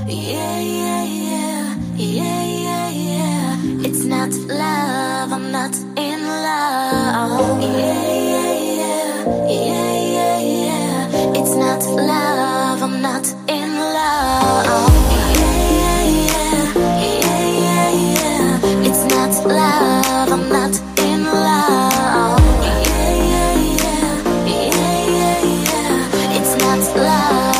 Yeah, yeah, yeah, yeah, yeah, yeah. It's not love, I'm not in love. Yeah, yeah, yeah, yeah, yeah, yeah. It's not love, I'm not in love. Yeah, yeah, yeah, yeah, yeah, yeah. It's not love, I'm not in love. Yeah, yeah, yeah, yeah, yeah, yeah. It's not love.